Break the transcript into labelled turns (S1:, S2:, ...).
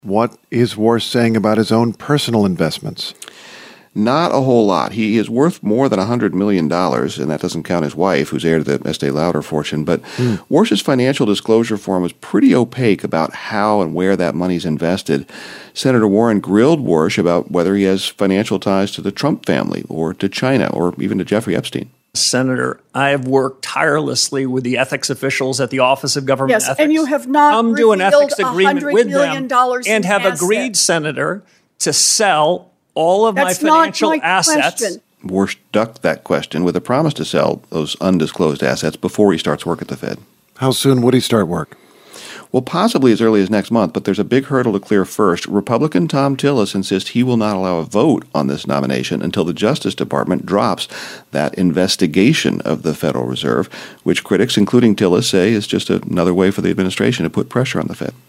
S1: What is Warsh saying about his own personal investments?
S2: Not a whole lot. He is worth more than $100 million, and that doesn't count his wife, who's heir to the Estee Lauder fortune. But Warsh's financial disclosure form was pretty opaque about how and where that money's invested. Senator Warren grilled Warsh about whether he has financial ties to the Trump family or to China or even to Jeffrey Epstein.
S3: Senator, I have worked tirelessly with the ethics officials at the Office of Government Ethics.
S4: And you have not
S3: come to an ethics
S4: revealed
S3: agreement
S4: $100
S3: with
S4: million
S3: them and have
S4: assets.
S3: agreed, Senator, to sell all of
S4: That's
S3: my financial
S4: not my
S3: assets.
S4: question.
S2: Warsh ducked that question with a promise to sell those undisclosed assets before he starts work at the Fed.
S1: How soon would he start work?
S2: Well, possibly as early as next month, but there's a big hurdle to clear first. Republican Tom Tillis insists he will not allow a vote on this nomination until the Justice Department drops that investigation of the Federal Reserve, which critics, including Tillis, say is just another way for the administration to put pressure on the Fed.